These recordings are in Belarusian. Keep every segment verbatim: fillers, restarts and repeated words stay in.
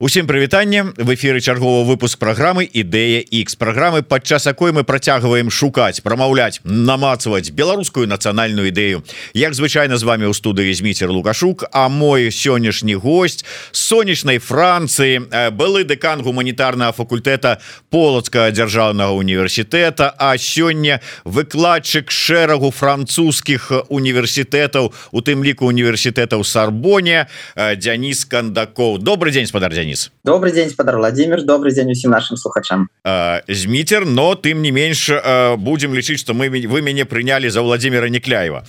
Усім прывітанне, в эфіры чарговы выпуск праграмы Ідэя X, праграмы, падчас якой мы працягваем шукаць, прамаўляць, намацаваць беларускую нацыянальную ідэю. Як звычайна з вами ў студыі Зміцер Лукашук, а мой сённяшні гость з сонечнай Францыі, былы дэкан гуманітарнага факультэта Полацкага дзяржаўнага універсітэта, а сёння выкладчык шэрагу французскіх універсітэтаў, у тым ліку універсітэтаў Сарбоне, Дзяніс Кандакоў. Добрый день, спадар Дзяніс. Добрый день, спадар Владимир, добрый день усім нашим слухачам. Зміцер, но тым не менш будем лічыць, что мы вы мяне прынялі за Владимира Некляева.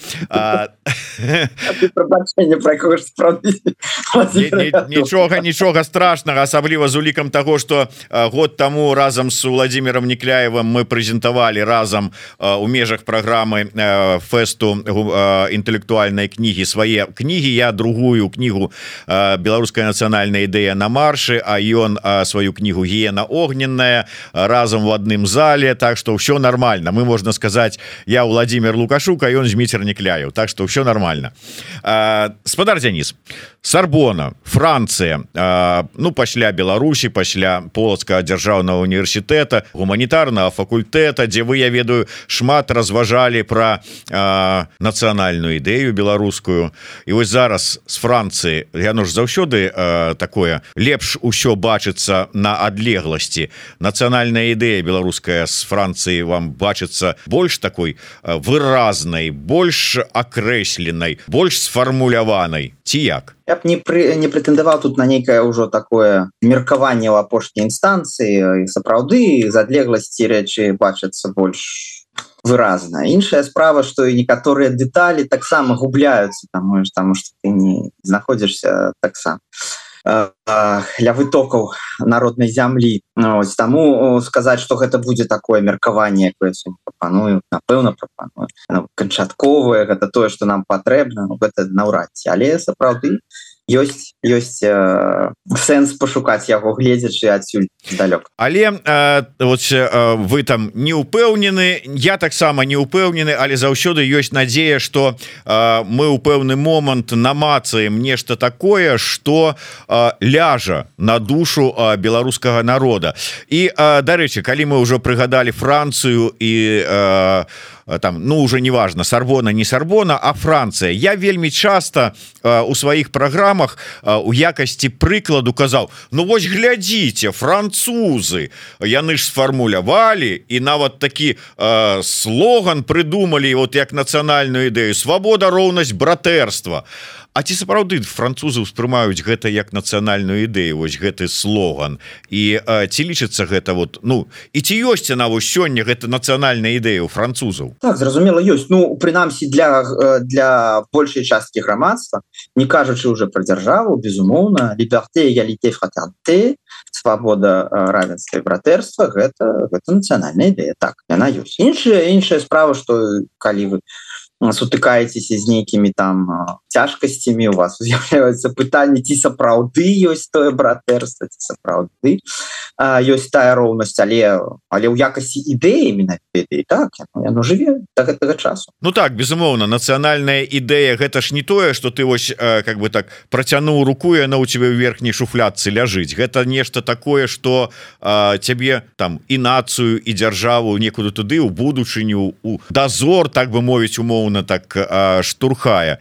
Нічога нічога страшнага, асабліва з улікам того, что год таму разам с Владимиром Некляевым мы прэзентавалі разам у межах праграмы фэсту інтэлектуальнай кнігі свае кнігі. Я другую кнігу «Беларуская нацыянальная ідэя» на маршы, а ён сваю кнігу «Гіена огненная» разам в адным зале, так что все нормально. Мы, можно сказать, я Владимир Лукашук, а ён Зміцер Некляев, так что все нормально. Спадар Дзяніс, Сарбона, Францыя, ну пасля Беларусі, пасля Полацкага дзяржаўнага універсітэта, гуманітарнага факультэта, дзе вы, я ведаю, шмат разважалі пра нацыянальную ідэю беларускую. І вось зараз з Францыі, яно ж заўсёды такое, лепш усё бачыцца на адлегласці. Нацыянальная ідэя беларуская з Францыі вам бачыцца больш такой выразнай, больш акрэсленай, больш сфармуляванай, ці як? Я б не, пры, не прэтэндаваў тут на нейкае ўжо такое меркаванне ў апошняй інстанцыі, і сапраўды з адлегласці рэчы бачацца больш выразна. Іншая справа, што і некаторыя дэталі таксама губляюцца, таму, таму што ты не знаходзішся таксама ля вытокаў народнай зямлі. Ось, таму сказаць, што гэта будзе такое меркаванне, якое я прапаную, напэўна прапаную, канчатковае, гэта тое, што нам патрэбна, ну, гэта наўрад ці, але сапраўды ёсць ёсць э, сэнс пашукаць яго, гледзячы адсюль здалёк. Але э, вот, э, вы там не упэўнены, я таксама не упэўнены, але заўсёды ёсць надзея, што э, мы ў пэўны момант намацаем нешта такое, што э, ляжа на душу э, беларускага народа. І э, дарэчы, калі мы ўжо прыгадалі Францыю і э, там, ну уже неважно, Сарбона, не Сарбона, а Францыя. Я вельмі часто э, у сваіх праграмах э, у якасці прыкладу казаў: ну вось глядзіце, французы, яны ж сфармулявалі і нават такі э, слоган прыдумалі, вот як нацыянальную ідэю: свабода, роўнасць, братэрства. А ці сапраўды французы ўспрымаюць гэта як нацыянальную ідэю, вось гэты слоган, і э, ці лічыцца гэта вот, ну і ці ёсць яна вось сёння гэта нацыянальная ідэя ў французаў? Так, зразумела, ёсць. Ну прынамсі для для большай часткі грамадства, не кажучы уже пра дзяржаву, безумоўна, ліберté, égalité, fraternité, свабода, равенства і братэрства, гэта гэта нацыянальная ідэя. Так, яна ёсць. Іншая іншая справа, што калі вы сутыкаецеся з нейкімі там цяжкасцямі, у вас з'яўляюцца пытанні, ці сапраўды ёсць тое братэрства, ці сапраўды ёсць тая роўнасць, але але ў якасці ідэі менавіта ідэі, так, яно жыве да гэтага часу. Ну так, безумоўна, нацыянальная ідэя гэта ж не тое, што ты вось как бы так працянуў руку, і яна ў цябе ў верхняй шуфлядцы ляжыць. Гэта нешта такое, што цябе там і нацыю, і дзяржаву некуды туды ў будучыню, у дазор, так бы мовіць, умоўна так штурхае.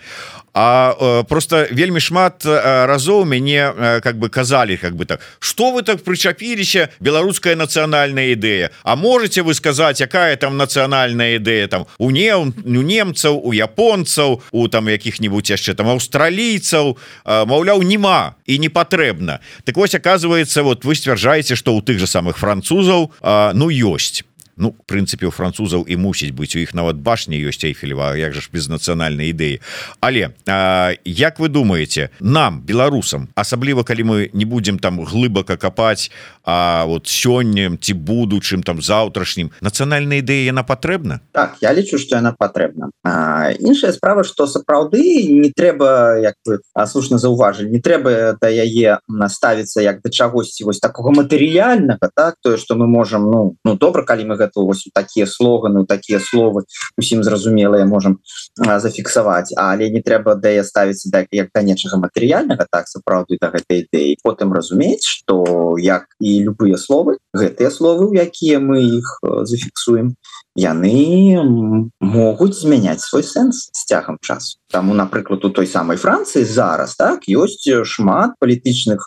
А э, просто вельмі шмат э, разоў мяне э, как бы казалі, как бы так: что вы так прычапіліся, беларуская нацыянальная ідэя, а можете вы сказаць, якая там нацыянальная ідэя там у не у немцаў, у японцаў, у там якіх-нибудь яшчэ там аўстралійцаў, э, маўляў, нема і не патрэбна. Так вось, оказывается, вот вы сцвярджаеце, што ў тых же самых французаў э, ну ёсць. Ну, в прынцыпе, у французаў і мусіць быць, у іх нават башня ёсць Эйфелева, як жа ж без нацыянальнай ідэі. Але а, як вы думаеце, нам, беларусам, асабліва калі мы не будзем там глыбака капаць, а вот сёння ці будучым там заўтрашнім, нацыянальная ідэя яна патрэбна? Так, я лічу, што яна патрэбна. А, іншая справа, што сапраўды не трэба, як вы слушна заўважылі, не трэба да яе ставіцца як да чагосьці вось такога матэрыяльнага, так, тое, што мы можам, ну, ну добра, калі мы гэта то вось такія слоганы, такія словы усім зразумелыя можам зафіксаваць, але не трэба да я ставіцца да як да нечага матэрыяльнага, так сапраўды да гэтай ідэі, потым разумець, што як і любыя словы, гэтыя словы, у якія мы іх зафіксуем, яны могуць змяняць свой сэнс з цягам часу. Таму, напрыклад, у той самай Францыі зараз так ёсць шмат палітычных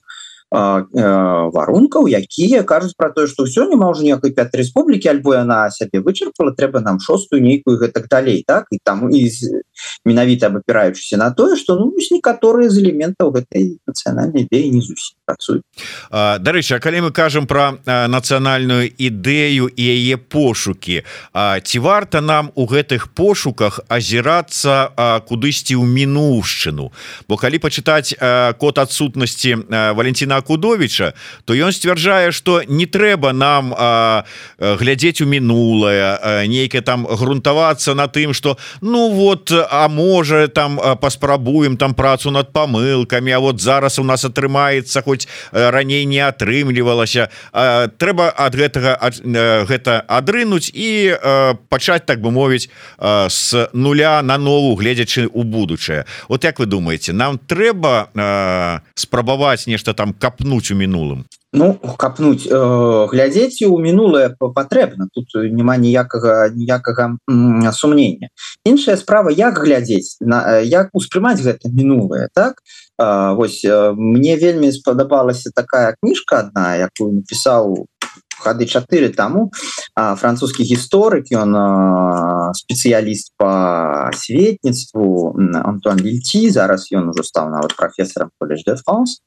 варункаў, якія кажуць пра тое, што ўсё, няма ўжо ніякай пятай рэспублікі, альбо яна сябе вычарпала, трэба нам шостую нейкую гэтак далей, так, і там і менавіта абапіраючыся на тое, што ну некаторыя з элементаў гэтай нацыянальнай ідэі не зусім працуюць. Дарэчы, а калі мы кажам пра нацыянальную ідэю і яе пошукі, ці варта нам у гэтых пошуках азірацца кудысьці ў мінуўшчыну? Бо калі пачытаць код адсутнасці Валентина Акудовича, то ён сцвярджае, што не трэба нам а, глядзець у мінулае, нейкае там грунтавацца на тым, што ну вот, а можа там паспрабуем там працу над памылкамі, а вот зараз у нас атрымаецца, хоць раней не атрымлівалася. А, трэба ад гэтага ад, гэта адрынуць і а, пачаць, так бы мовіць, а, з нуля на нову, гледзячы ў будучае. Вот як вы думаеце, нам трэба а, спрабаваць нешта там капнуць у мінулым? Ну, капнуць, э, глядзець у мінулае патрэбна, тут няма ніякага ніякага сумнення. Іншая справа, як глядзець, на, як успрымаць гэта мінулае, так? Э, вось, э, мне вельмі спадабалася такая кніжка адна, якую напісаў гады чатыры таму, французскі гісторык, ён спецыяліст по светніцтву, Антуан Вільці, зараз ён ужо стаў нават прафесарам Collège de France.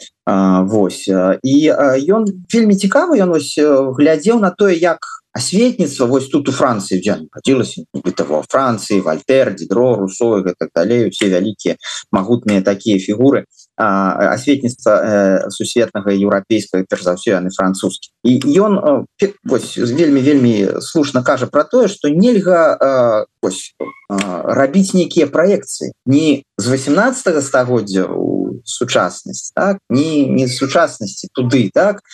Вось, і ён вельмі цікавы, ён вось глядзеў на тое, як асветніцтва вось тут у Францыі падзілася, нібыта во Францыі, Вальтер, Дідро, Руссо і гэтак далей, усе вялікія магутныя такія фігуры асветніцтва сусветнага еўрапейскага, перш за ўсё, яны французскі. І ён вось вельмі вельмі слушна кажа пра тое, што нельга вось рабіць нейкія праекцыі не з восемнадцатага стагоддзя у сучаснасць, так, не не з сучаснасці туды, так.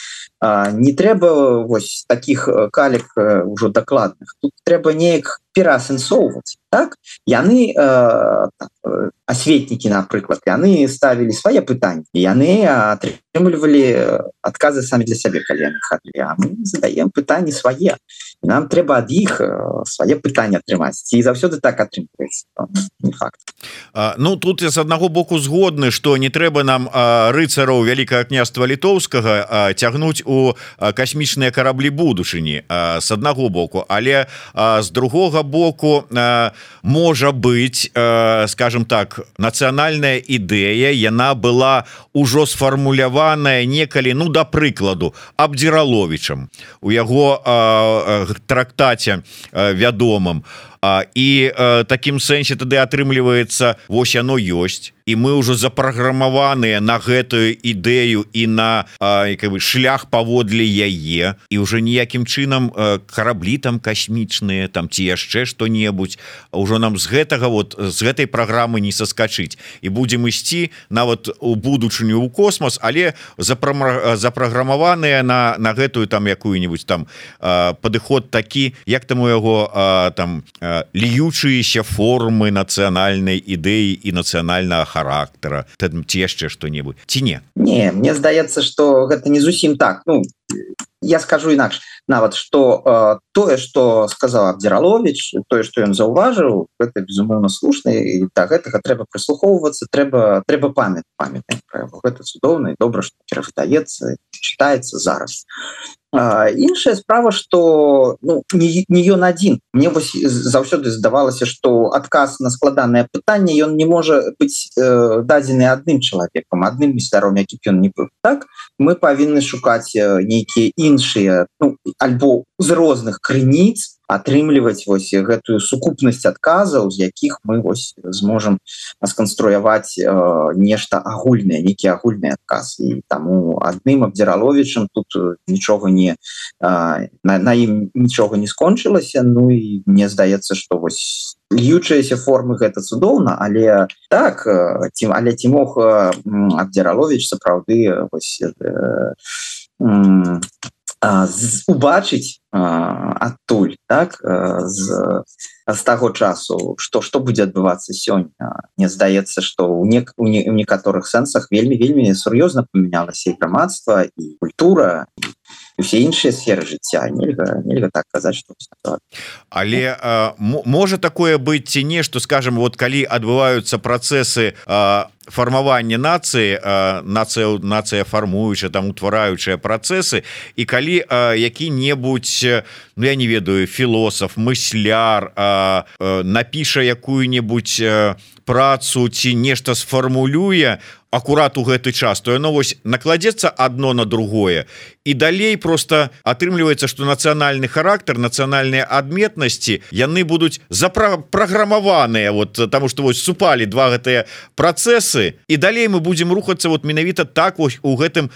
Не трэба вось такіх калек ўжо дакладных. Тут трэба неяк пераасэнсоўваць, так? Яны э, асветнікі, напрыклад, яны ставілі свае пытанні, яны атрымлівалі адказы самі для сябе, калі яны хадылі, а мы задаем пытанні свае. І нам трэба ад іх свае пытанні атрымаць. Ці заўсёды так атрымліваецца? Не факт. А, ну, тут я з аднаго боку згодны, што не трэба нам а, рыцараў Вялікага княства Літоўскага а, цягнуць у а, касмічныя караблі будучыні, а, з аднаго боку, але а, з другога боку а, можа быць, а, скажем так, нацыянальная ідэя, яна была ўжо сфармуляваная некалі, ну, да прыкладу, Абдзіраловічам у яго а, трактаце а, вядомым. А, і а, такім сэнсе тады атрымліваецца, вось яно ёсць, і мы ўжо запраграмаваныя на гэтую ідэю і на а, як бы, шлях паводле яе, і ўжо ніякім чынам а, караблі там касмічныя там ці яшчэ што-небудзь ўжо нам з гэтага вот з гэтай праграмы не саскачыць, і будзем ісці нават у будучыню ў космос, але запраграмаваныя на, на гэтую там якую-нибудь там а, падыход такі, як там у яго а, там льючыеся формы нацыянальнай ідэі і нацыянальнага характара, ці яшчэ што-небудзь, ці не? Не, мне здаецца, што гэта не зусім так. Ну, я скажу інакш, нават, што э, тое, што сказаў Абдзіраловіч, тое, што ён заўважыў, гэта, безумоўна, слушна, і да гэтага трэба прыслухоўвацца, трэба, трэба памяць, памятаць пра яго. Гэта цудоўна і добра, што перавыдаецца, чытаецца зараз. А, іншая справа, што ну, не, не ён адзін. Мне вось заўсёды здавалася, што адказ на складанае пытанне ён не можа быць э, дадзены адным чалавекам, адным місляром, які б ён не быў. Так? Мы павінны шукаць нейкія іншыя, ну, альбо з розных крыніц атрымліваць вось гэтую сукупнасць адказаў, з якіх мы вось зможам сканструяваць э, нешта агульнае, нейкі агульны адказ. І таму адным Абдзіраловічам тут нічога не э, на, на ім нічога не скончылася. Ну і мне здаецца, што вось льючаяся формы гэта цудоўна, але так, ці, але ці мог Абдзіраловіч сапраўды вось э, э, убачыць адтуль так з, з таго часу што што будзе адбывацца сёння. Мне здаецца што ў нек, у некаторых сэнсах вельмі вельмі сур'ёзна памянялася і грамадства і культура і ўсе іншыя сферы жыцця. Нельга, нельга так казаць што але а, можа такое быць ці не, што скажем вот калі адбываюцца працэсы а, фармавання нацыі, нацыя нацыя фармуючая там утвараючыя працэсы, і калі а, які-небудзь, ну я не ведаю, філосаф, мысляр а, а, напіша якую-небудзь працу ці нешта сфармулюе акурат у гэты час, то яно вось накладзецца адно на другое, і далей просто атрымліваецца, што нацыянальны характар, нацыянальныя адметнасці яны будуць запраграмаваныя, вот таму што вось супалі два гэтыя працэсы, і далей мы будзем рухацца вот менавіта так вось у гэтым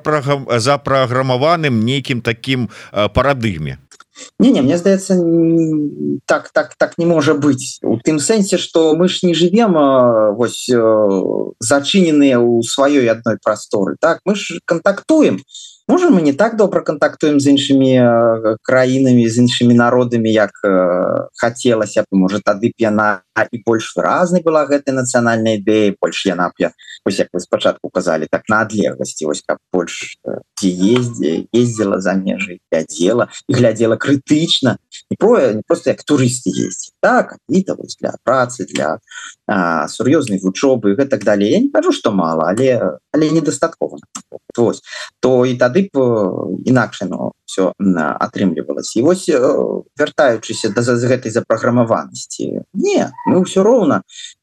запраграмаваным нейкім такім парадыгме. Не, не, мне здаецца, так так так не можа быць. У тым сэнсе, што мы ж не жывем вось зачыненыя ў сваёй адной прасторы. Так, мы ж кантактуем. Можа, мы не так добра кантактуем з іншымі краінамі, з іншымі народамі, як хацелася б. Можа, тады б яна і больш выразнай была гэтая нацыянальная ідэя, больш яна б, вось як вы спачатку казалі, так на адлегласці, вось каб больш дзе ездзі, ездзіла за межы, глядзела, і глядзела крытычна, не, про, не просто як турысты ездзі. Так, адвіта вось для працы, для а, сур'ёзнай вучобы і гэтак далей. Я не кажу, што мала, але, але недастаткова. Вось. То і тады б інакш яно все атрымлівалася. І вось вяртаючыся да гэтай запраграмаванасці, не, мы ўсё роўна,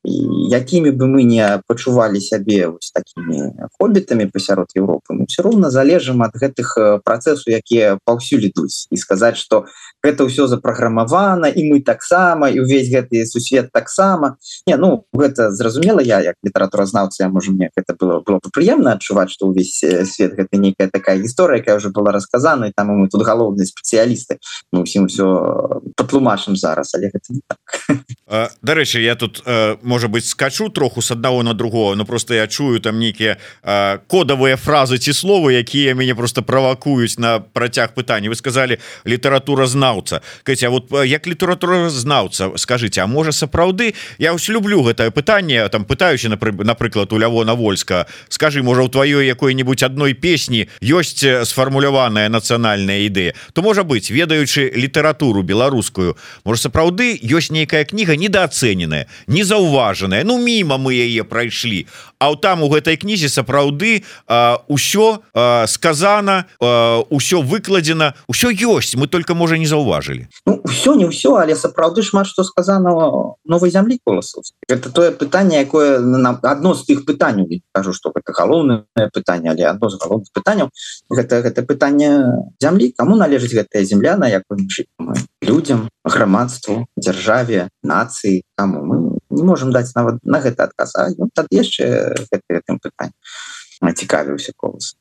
якімі бы мы не пачувалі сябе вось такімі хоббітамі пасярод Еўропы, мы ўсё роўна залежым ад гэтых працэсаў, якія паўсюль ідуць, і сказаць, што гэта ўсё запраграмавана, і мы таксама, і ўвесь гэты сусвет таксама. Не, ну, гэта зразумела, я як літаратуразнаўца, можа, мне гэта было, было бы прыемна адчуваць, што ўвесь свет гэта нейкая такая гісторыя, якая ўжо была расказана, і там мы тут галоўныя спецыялісты, мы ўсім усё патлумачым зараз, але гэта не так. Дарэчы, я тут, можа быць, скачу троху з аднаго на другого, но просто я чую там нейкія кодавыя фразы ці словы, якія мяне просто правакуюць на працяг пытання. Вы сказалі літаратуразнаўца. Каця, вот як літаратуразнаўца, скажыце, а можа сапраўды, я ўсё люблю гэтае пытанне, там пытаюся, напрыклад, у Лявона Вольска, скажы, можа, у тваёй якой-небудзь адной песні ёсць сфармуляваная нацыянальная ідэя, то можа быць, ведаючы літаратуру беларускую, можа, сапраўды ёсць нейкая кніга недаацэненая, незаўважаная, ну міма мы яе прайшлі, а там у гэтай кнізе сапраўды ўсё сказана, ўсё выкладзена, ўсё ёсць, мы только, можа, не заўважылі. Ну, ўсё не ўсё, але сапраўды шмат што сказана новай зямлі Коласаўскай. Гэта тое пытанне, якое адно з тых пытанняў, я кажу, што гэта галоўнае пытанне, але адно з галоўных пытанняў, гэта, гэта пытанне зямлі, каму належыць гэтая земля, на якой мы жывем, людзям, грамадству, дзяржаве, нацыі, каму. Мы не можам даць нават на гэта адказ, а ну, тады яшчэ гэтым пытаннем цікавіўся Колас.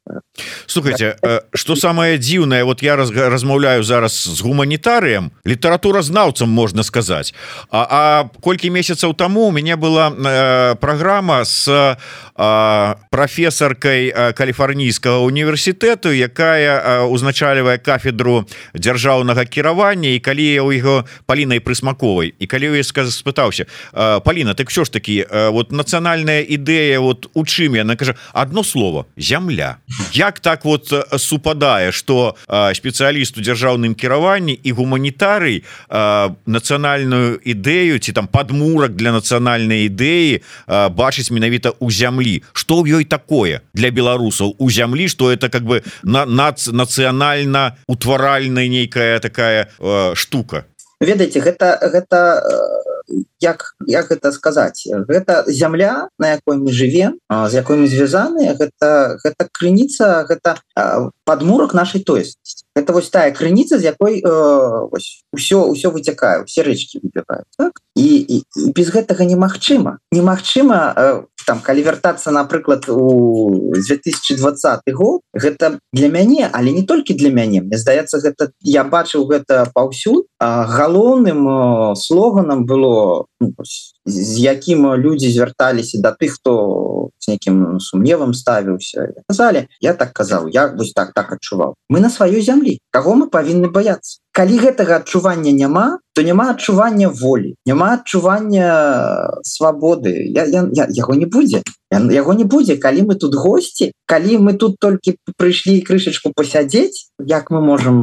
Слухайте, что самое дзіўнае, вот я раз, размаўляю зараз з гуманітарыем, літаратуразнаўцам можна сказаць, а, а колькі месяцаў таму у мяне была э, праграма с э, прафесаркай Каліфарнійскага універсітэту, якая э, узначальвае кафедру дзяржаўнага кіравання, і калі я у яго Палінай Прысмаковай, і калі я спытаўся, э, Паліна, так що ж такі, э, вот нацыянальная ідэя, вот у чым яна кажа, одно слово – зямля. Як так вот супадае, што спецыяліст у дзяржаўным кіраванні і гуманітарый нацыянальную ідэю ці там падмурак для нацыянальнай ідэі бачыць менавіта ў зямлі. Што ў ёй такое для беларусаў у зямлі, што это как бы нацыянальна утваральная нейкая такая штука? Ведаеце, гэта, гэта як, як гэта сказаць, гэта зямля, на якой мы жывем, з якой мы звязаныя, гэта, гэта крыніца, гэта падмурак нашай тоеснасці. Гэта вось тая крыніца, з якой э, вось, усё, усё выцякае, усе рэчкі выбіраюць. Так? І, і, і без гэтага немагчыма. Немагчыма, э, там, калі вяртацца, напрыклад, у две тысячи двадцаты год, гэта для мяне, але не толькі для мяне. Мне здаецца, гэта, я бачыў гэта паўсюль. Галоўным э, слоганам было, ну, з якім людзі звярталіся да тых, хто ужо с нейкім сумневам ставіўся. Казалі, я так казаў, я вось так так адчуваў. Мы на сваёй зямлі. Каго мы павінны баяцца? Калі гэтага адчування няма, то няма адчування волі, няма адчування свабоды. Я, я, я, яго не будзе. Я, яго не будзе, калі мы тут госці, калі мы тут толькі прыйшлі крышачку пасядзець, як мы можам,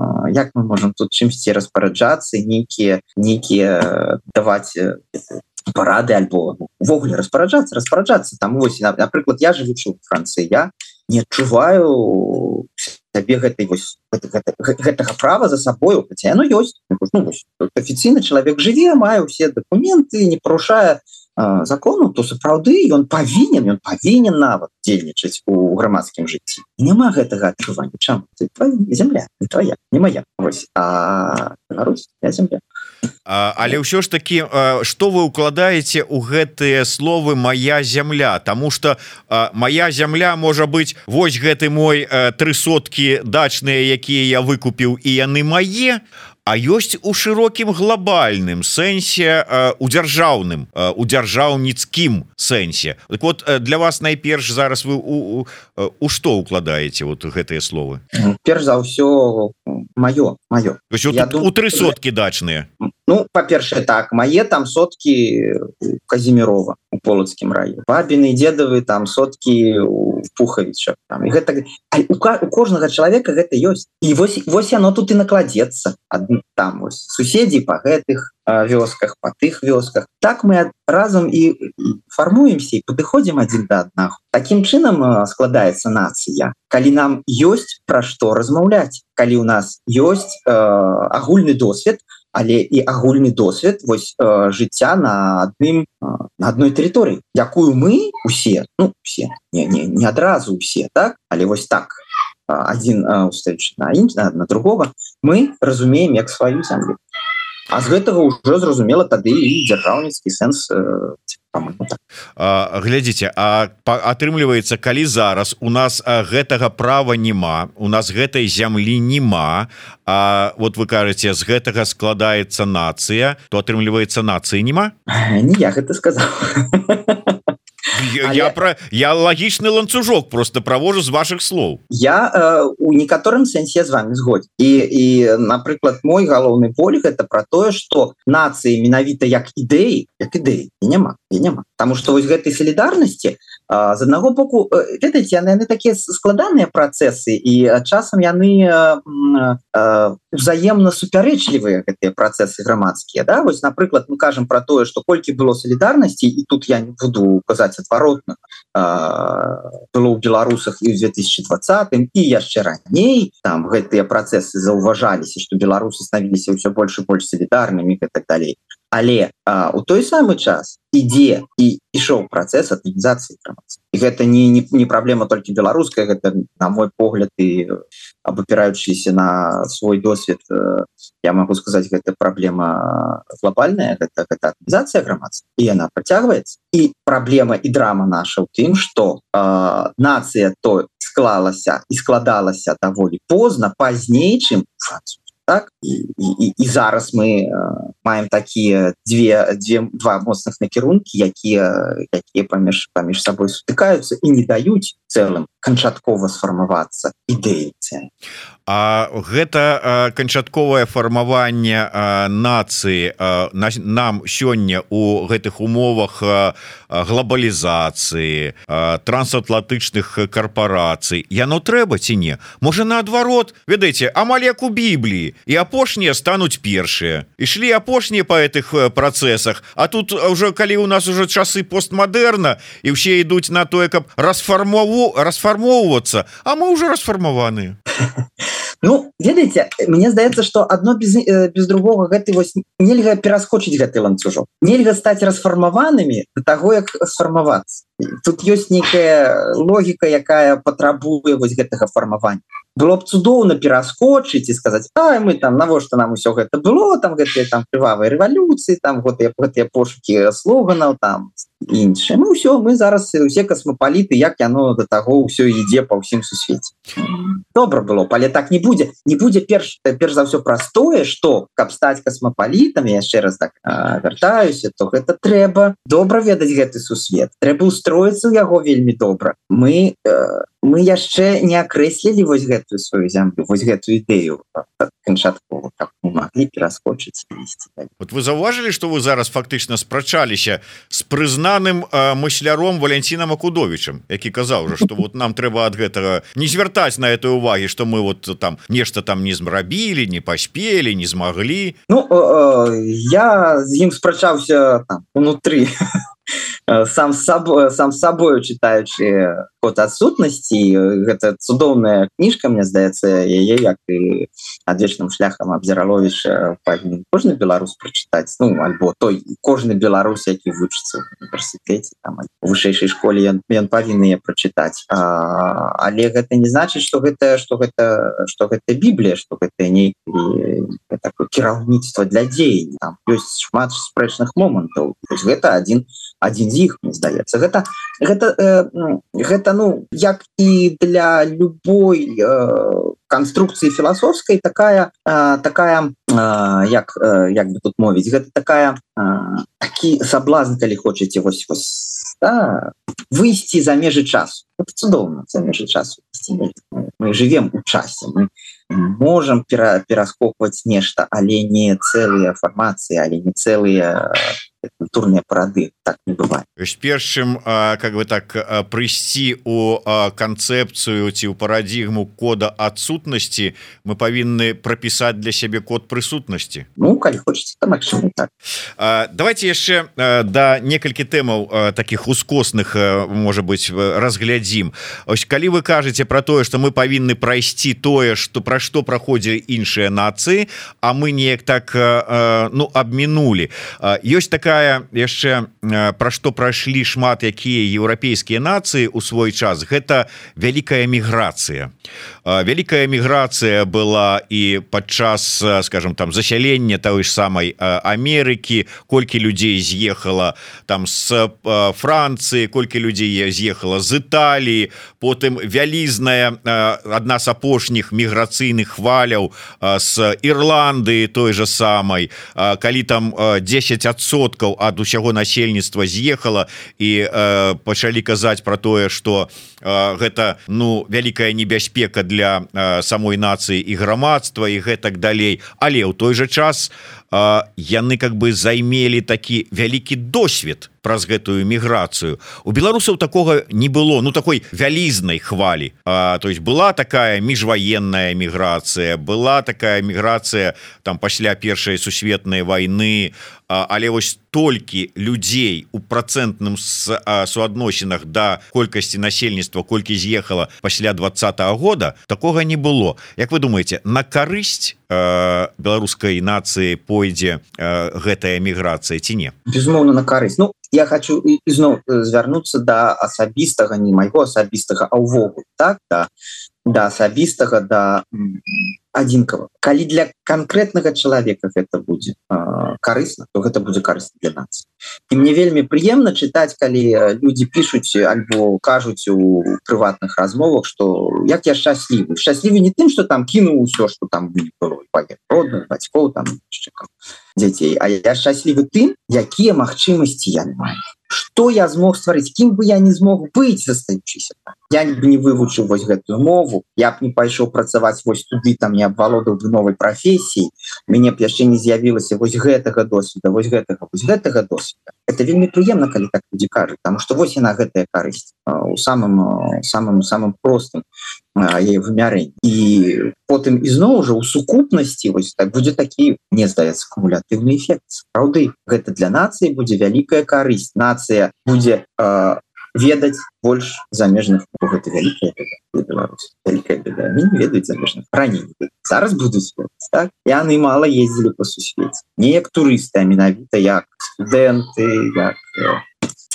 як мы можам тут чымсьці распараджацца, нейкія, нейкія даваць парады альбо увогуле распараджацца, распараджацца. Там вось, напрыклад, я жывучы ў Францыі, я не адчуваю табе гэтай вось гэта, гэтага права за сабою, хаця яно ёсць. Ну, вось, афіцыйны чалавек жыве, мае ўсе дакументы, не парушае э, закону, то сапраўды ён павінен, ён павінен нават дзейнічаць у грамадскім жыцці. І няма гэтага адчування. Чаму? Це твоя зямля, не твоя, не моя. Вось, а Беларусь, я зямля. А, але ўсё ж таки, што вы укладаеце ў гэтыя словы «моя зямля», тому что а, моя зямля можа быць вось гэты мой а, тры соткі дачныя, якія я выкупіў, і яны мае, а ёсць у шырокім глобальным сэнсе, у дзяржаўным, у дзяржаўніцкім сэнсе. Так вот, для вас найперш зараз вы у, у, у што укладаеце вот гэтыя словы? Перш за ўсё маё, маё. У тры соткі дачныя. Ну, па-першае, так, мае там соткі Казімірова у Полацкім раёне, бабіны, дзедавы там соткі у Пухавіча. Там. І гэта, у, у кожнага чалавека гэта ёсць. І вось, вось яно тут і накладзецца. Там вось суседзі па гэтых а, вёсках, па тых вёсках. Так мы разам і, і фармуемся і падыходзім адзін да аднаго. Такім чынам а, складаецца нацыя. Калі нам ёсць пра што размаўляць, калі у нас ёсць а, агульны досвед, але і агульны досвед вось э, жыцця на адным э, на адной тэрыторыі, якую мы усе, ну усе, не, не, не адразу усе, так, але вось так э, адзін э, устаючы на інш, на, на другого, мы разумеем як сваю зямлю. А з гэтага ўжо зразумела тады і дзяржаўніцкі сэнс э, так. А, глядзіце, а атрымліваецца, калі зараз у нас а, гэтага права няма, у нас гэтай зямлі няма, а вот вы кажаце, з гэтага складаецца нацыя, то атрымліваецца нацыі няма? Не я гэта сказаў. Я, Але... я, про, я лагічны ланцужок просто правожу з ваших слоў. Я э, у некаторым сэнсе з вами згоден. І, і напрыклад, мой галоўны боль гэта про тое, што нацыі менавіта як ідэі, як ідэі няма, няма. Таму што вось гэтай салідарнасці э, з аднаго боку, э, ведаеце, яны, яны такія складаныя працэсы, і часам яны э, э, узаемна супярэчлівыя гэтыя працэсы грамадскія. Да? Вось, напрыклад, мы кажам про тое, што колькі было салідарнасці, і тут я не буду казаць адваротна, было ў беларусах і ў две тысячи двадцатым, і яшчэ раней там гэтыя працэсы заўважаліся, што беларусы станавіліся ўсё больш і больш салідарнымі і так далей. Але а, у той самы час ідзе і ішоў працэс атамізацыі грамадства. І гэта не, не, не праблема толькі беларуская, гэта, на мой погляд, і абапіраючыся на свой досвед, я магу сказаць, гэта праблема глобальная, гэта, гэта атамізацыя грамадства. І яна працягваецца. І праблема і драма наша ў тым, што э, нацыя то склалася і складалася даволі позна, пазней, чым Француз. Так? І, і, і зараз мы э, маем такія дзве, дзве, два моцных накірункі, якія, якія паміж, паміж сабой сутыкаюцца і не даюць цэлым канчаткова сфармавацца ідэі. А гэта канчатковае фармаванне нацыі нам сёння у гэтых умовах глобалізацыі, трансатлантычных карпорацый, яно трэба ці не? Можа, наадварот, ведаеце, амаль як у Бібліі, і апошнія стануць першыя. Ішлі апошнія па гэтых працэсах, а тут уже калі у нас уже часы постмадэрна, і ўсе ідуць на тое, каб расфармову, расфармоўвацца, а мы уже расфармаваныя. Ну, ведаеце, мне здаецца, што адно без, без другога гэты вось нельга пераскочыць гэты ланцужок. Нельга стаць расфармаванымі да таго, як сфармавацца. Тут ёсць нейкая логіка, якая патрабуе вось гэтага фармавання. Было б цудоўна пераскочыць і сказаць: а мы там, навошта нам усё гэта было, там гэтыя там крывавыя рэвалюцыі, там гэтыя, гэтыя пошукі слоганаў, там іншае. Ну ўсё, мы зараз усе касмапаліты, як яно да таго ўсё ідзе па ўсім сусвеце. добра было, але так не будзе, не будзе перш, перш за ўсё простое, што каб стаць касмапалітам, я яшчэ раз так э, вяртаюся, то гэта трэба добра ведаць гэты сусвет, трэба устроіцца ў яго вельмі добра. Мы э, мы яшчэ не акрэслілі вось гэтую сваю зямлю, вось гэтую ідэю канчаткова, каб мы маглі пераскочыць. Вот вы заўважылі, што вы зараз фактычна спрачаліся з прызнаным э, мысляром Валянцінам Акудовічам, які казаў жа, што вот нам трэба ад гэтага не звяртаць на этой увагі, што мы вот там нешта там не зрабілі, не паспелі, не змаглі. Ну э, я з ім спрачаўся там унутры сам с собой, сам с собой читаючи код адсутнасці. Гэта цудоўная кніжка, мне здаецца, яе як і адвечным шляхам Абзіраловіча павінен кожны беларус прачытаць, ну альбо той кожны беларус, які вучыцца ў універсітэце, там у вышэйшай школе, ён, ён павінен яе прачытаць. А, але гэта не значыць, што гэта што гэта што гэта Біблія, што гэта нейкі такое кіраўніцтва для дзеяння. Там ёсць шмат спрэчных момантаў. Гэта адзін адзін з іх, мне здаецца. Гэта гэта э, гэта ну як і для любой э, канструкцыі філасофскай, такая э, такая э, як э, як бы тут мовіць, гэта такая э, такі саблазн, калі хочаце, вось вось да, выйсці за межы часу. Это цудоўна, за межы часу. Мы живем у часе, мы можем пера, пераскокваць нешта, але не цэлыя фармацыі, але не цэлыя культурныя парады, так не бывает. Першым как бы так прыйсці у канцэпцыю ці ў парадігму кода адсутнасці мы павінны прапісаць для сябе код прысутнасці. Ну, калі хочаце, то магчыма так. Давайте яшчэ да некалькі тэмаў таких ускосных, можа быть, разглядзім. Ось калі вы кажаце про тое, што мы павінны прайсці тое, што пра што праходзілі іншыя нацыі, а мы неяк так ну абмінулі. Ёсць такая яшчэ пра што прайшлі шмат якія еўрапейскія нацыі ў свой час, гэта вялікая міграцыя. Вялікая міграцыя была і падчас, скажем, там засялення той ж самай Амерыкі, колькі людзей з'ехала там з Францыі, колькі людзей з'ехала з Італіі, потым вялізная адна з апошніх міграцыйных хваляў з Ірландыі той же самай, калі там дзесяць адсоткаў ад усяго насельніцтва з'ехала і э, пачалі казаць про тое, што э, гэта ну вялікая небяспека для э, самой нацыі і грамадства і гэтак далей, але ў той жа час э, яны как бы займелі такі вялікі досвед праз гэтую міграцыю. У беларусаў такога не было, ну такой вялізнай хвалі. А, то есть была такая міжваенная міграцыя, была такая міграцыя там пасля першай сусветнай вайны, а, але вось толькі людзей у працэнтным суадносінах да колькасці насельніцтва, колькі з'ехала пасля двадцатага года, такога не было. Як вы думаеце, на карысць э, беларускай нацыі пойдзе э, гэтая міграцыя ці не? Безумоўна, на карысць. Ну, я хочу ізноў звярнуцца да асабістага, не майго асабістага, а ўвогуле, так, да, да асабістага, да адзінкава. Калі для канкрэтнага чалавека гэта будзе э, карысна, то гэта будзе карысна для нацыі. І мне вельмі прыемна чытаць, калі людзі пішуць альбо кажуць у прыватных размовах, што як я шчаслівы. Шчаслівы не тым, што там кінуў усё, што там было, родных, бацькоў, там дзяцей, а я шчаслівы тым, якія магчымасці я маю. Што я змог стварыць, кім бы я не змог быць, застаючыся. Я бы не вывучыў вось гэтую мову, я б не пайшоў працаваць вось туды, там не абвалодаў бы новай прафесіі, мяне б яшчэ не з'явілася вось гэтага досведа, вось гэтага, вось гэтага досведа. Это вельмі прыемна, калі так людзі кажуць, таму што вось яна гэтая карысць у самым самым самым простым яе вымярэнні. І потым ізноў ужо ў сукупнасці вось так будзе такі, мне здаецца, кумулятыўны эфект. Праўды, гэта для нацыі будзе вялікая карысць. Нацыя будзе э, ведаць больш замежных моваў. Гэта вялікая беда для Беларусі. Вялікая беда. Они не ведаюць замежных. Раней не ведаюць. Зараз будуць ведаць, так? І яны мала ездзілі па сусвеце. Не як турысты, а менавіта як студэнты, як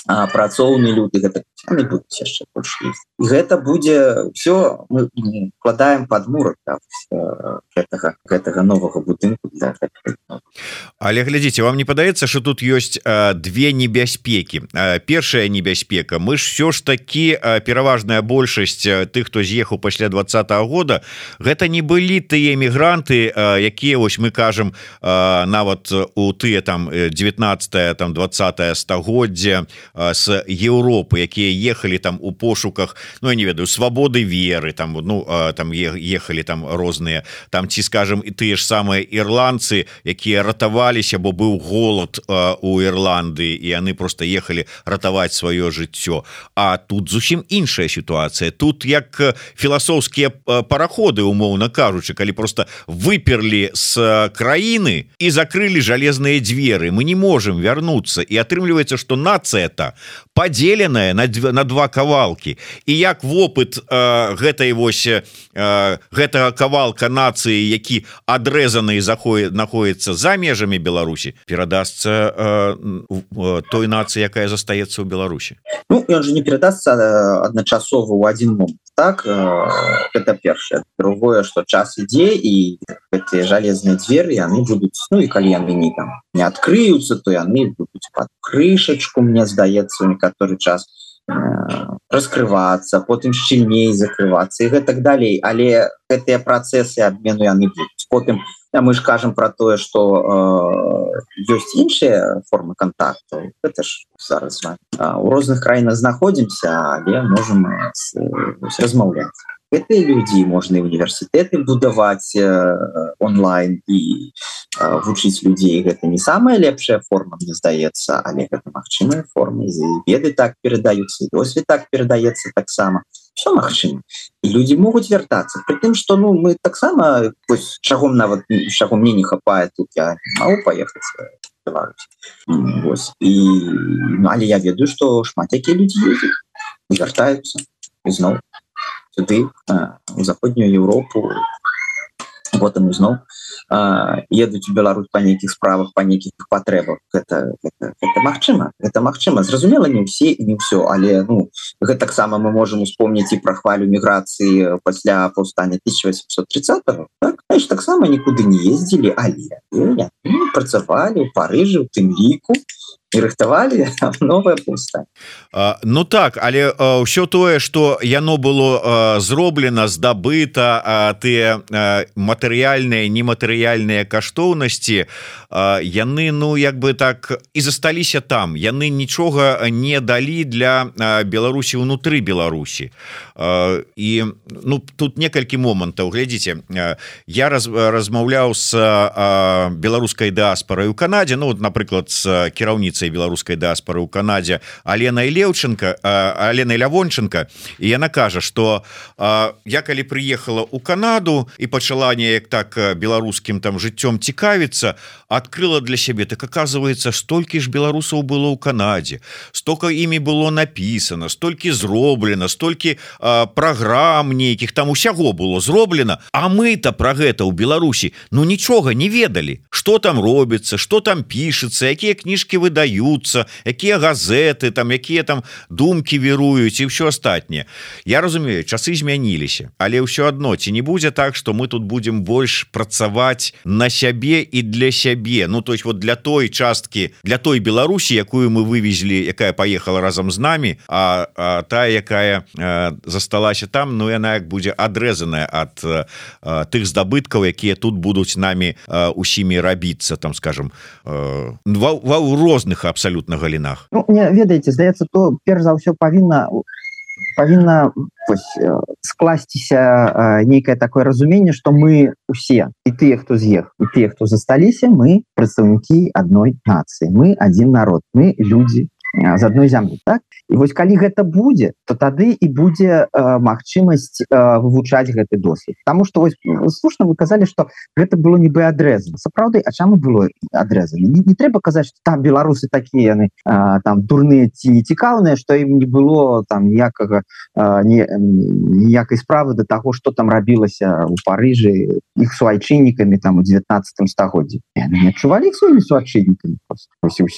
працоўны люды, гэта яны будуць яшчэ больш лезть. І гэта будзе все мы вкладаем под мурак да, гэтага гэтага новага будынку для гэтага. Але глядзіце, вам не падаецца, что тут ёсць э, две небяспекі. Э, першая небяспека, мы ж все ж таки э, пераважная большасць тых, хто з'ехаў пасля двадцатого года, гэта не былі тыя эмігранты, э, якія вось мы кажам э, нават у тыя там девятнадцатое там двадцатое стагоддзя э, з Еўропы, якія ехалі там у пошуках, ну я не ведаю, свабоды веры, там ну э, там ехалі там розныя там ці скажем і тыя ж самыя ірландцы, якія ратаваліся, бо быў голод э, у Ірландыі і яны просто ехалі ратаваць сваё жыццё. А тут зусім іншая сітуацыя. Тут як філасофскія параходы, умоўна кажучы, калі просто выперлі з краіны і закрылі жалезныя дзверы, мы не можем вярнуцца, і атрымліваецца, што нацыя-то падзеленая на, на два кавалкі. І як вопыт э, гэтай вось э, гэтага кавалка нацыі, які адрэзаны і знаходіцца за межамі Беларусі, перадасца э, той нацыі, якая застаецца ў Беларусі. Ну, ён же не перадасца адначасова ў адзін момант. Так, э, гэта першае. Другое, што час ідзе, і гэтыя жалезныя дзверы яны будуць, ну і калі яны не там не адкрыюцца, то яны будуць пад крышачку, мне здаецца, у некаторы час э, раскрывацца, потым шчыльней закрывацца і гэтак далей. Але гэтыя працэсы абмену яны будуць. Потым мы ж кажам про тое, што э, ёсць іншыя формы контакту. Гэта ж зараз э, у розных краінах знаходзімся, але можем размаўляць. Гэтыя людзі можна і універсітэты будаваць э, онлайн і э, вучыць людзей. Гэта не самая лепшая форма, мне здаецца, але гэта магчымая форма. І веды так перадаюцца, і досвед так перадаецца таксама. Все магчыма. І людзі могуць вяртацца. Пры тым, што ну, мы таксама шагом нават шагом мне не хапае тут, я не магу паехаць в Беларусь. Вось. І, ну, але я ведаю, што шмат якія людзі едуць і вяртаюцца ізноў сюды, у заходнюю Еўропу, потым ізноў едуць у Беларусь па нейкіх справах, па нейкіх патрэбах. Гэта, гэта, гэта магчыма, гэта магчыма. Зразумела, не ўсе і не ўсё, але ну, гэта таксама мы можам успомніць і пра хвалю міграцыі пасля паўстання тысяча восемьсот тридцатого. Так, конечно, таксама нікуды не ездзілі, але не, працавалі ў Парыжы, у тым ліку, і рыхтавалі новае паўстанне. Ну так, але ўсё тое, што яно было зроблена, здабыта, тыя матэрыяльныя, нематэрыяльныя каштоўнасці, яны, ну, як бы так і засталіся там. Яны нічога не далі для Беларусі ўнутры Беларусі. І ну, тут некалькі момантаў. Глядзіце, я раз, размаўляў з беларускай дыаспарай у Канадзе, ну, вот, напрыклад, з кіраўніцай беларускай дыаспары ў Канадзе Аленай Леўченко, Аленай Лявонченко, і яна кажа, што я калі прыехала ў Канаду і пачала неяк так беларускім там жыццём цікавіцца, адкрыла для сябе, так оказывается, столькі ж беларусаў было ў Канадзе, столько імі было напісана, столькі зроблена, столькі праграм нейкіх, там усяго было зроблена, а мы-то пра гэта ў Беларусі ну нічога не ведалі, што там робіцца, што там пішацца, якія кніжкі выдаюцца, якія газеты, там якія там думкі віруюць і ўсё астатняе. Я разумею, часы змяніліся, але ўсё адно ці не будзе так, што мы тут будзем больш працаваць на сябе і для сябе. Ну, то есть вот для той часткі, для той Беларусі, якую мы вывезлі, якая паехала разам з намі, а, а тая, якая э, засталася там, ну яна як будзе адрэзаная ад э, тых здабыткаў, якія тут будуць намі э, усімі рабіцца, там, скажем, э, ва, ва розных абсолютно галінах. Ну, не ведаеце, здаецца, то перш за ўсё павінна павінна скласціся нейкае такое разуменне, што мы усе, і тыя, хто з'ехаў, і тыя, хто засталіся, мы прадстаўнікі адной нацыі, мы адзін народ, мы людзі з адной зямлі, так? І вось калі гэта будзе, то тады і будзе э, магчымасць э, вывучаць гэты досвед. Таму што вось слушна вы казалі, што гэта было нібы адрэзана. Сапраўды, а чаму было адрэзана? Не, не трэба казаць, што там беларусы такія яны э, там дурныя ці нецікаўныя, што ім не было там ніякага э, не, ніякай справы да таго, што там рабілася ў Парыжы іх суайчыннікамі там у дзевятнаццатым стагоддзі. Яны не адчувалі іх сваімі суайчыннікамі. Вось і ўсё.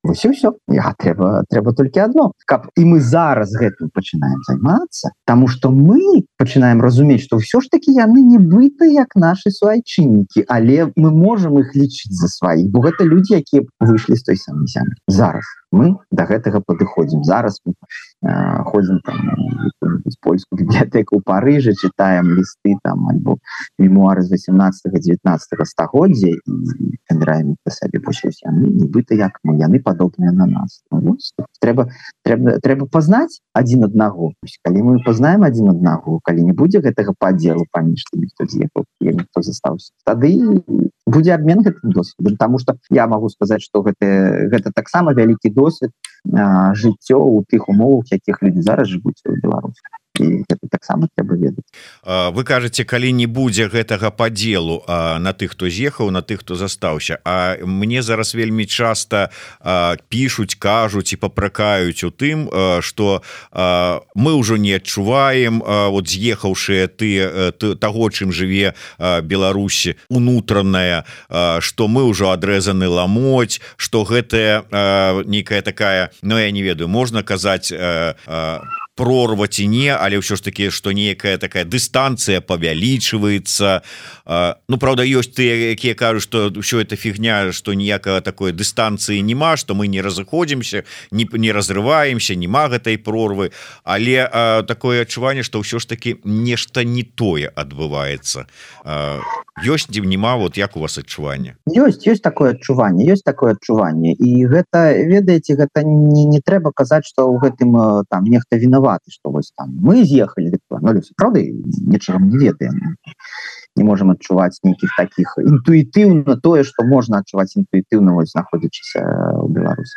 Вось і ўсё. Я трэба трэба толькі адно, каб і мы зараз гэтым пачынаем займацца, таму што мы пачынаем разумець, што ўсё ж такі яны нібыта як нашы суайчыннікі, але мы можам іх лічыць за сваіх, бо гэта людзі, якія выйшлі з той самай зямлі. Зараз мы да гэтага падыходзім. Зараз мы э, ходзім там з польскую бібліятэку ў Парыжы, чытаем лісты там альбо мемуары з восемнадцатага дзевятнадцатага стагоддзя і выбіраем да сабе, вось яны нібыта як мы, яны падобныя на нас. Ну, вось, трэба, трэба, трэба пазнаць адзін аднаго. Калі мы пазнаем адзін аднаго, калі не будзе гэтага падзелу паміж тымі, хто з'ехаў, хто застаўся, тады будзе абмен гэтым досведам, таму што я магу сказаць, што гэта, гэта таксама вялікі досвед а, жыццё ў тых умовах, якіх людзі зараз жывуць у Беларусі. І гэта таксама трэба ведаць. Вы кажаце, калі не будзе гэтага падзелу на тых, хто з'ехаў, на тых, хто застаўся. А мне зараз вельмі часта а, пішуць, кажуць і папракаюць у тым, а, што а, мы ўжо не адчуваем а, вот з'ехаўшыя ты, ты таго, чым жыве а, Беларусь унутраная, а, што мы ўжо адрэзаны ламоць, што гэтая а, нейкая такая, ну я не ведаю, можна казаць а, а, прорва ці не, але ўсё ж таки, што нейкая такая дыстанцыя павялічваецца. Ну, правда, ёсць тыя, якія кажуць, што ўсё это фігня, што ніякага такой дыстанцыі нема, што мы не разыходзімся, не, не разрываемся, нема гэтай прорвы, але а, такое адчуванне, што ўсё ж таки нешта не тое адбываецца. А, ёсць ці нема, вот як у вас адчуванне? Ёсць, ёсць такое адчуванне, ёсць такое адчуванне. І гэта, ведаеце, гэта не, не трэба казаць, што ў гэтым там нехта вінаваты, што вось там мы з'ехалі, ну, правда, нічога не ведаем, не можам адчуваць нейкіх такіх інтуітыўна тое, што можна адчуваць інтуітыўна, вось знаходзячыся ў Беларусі.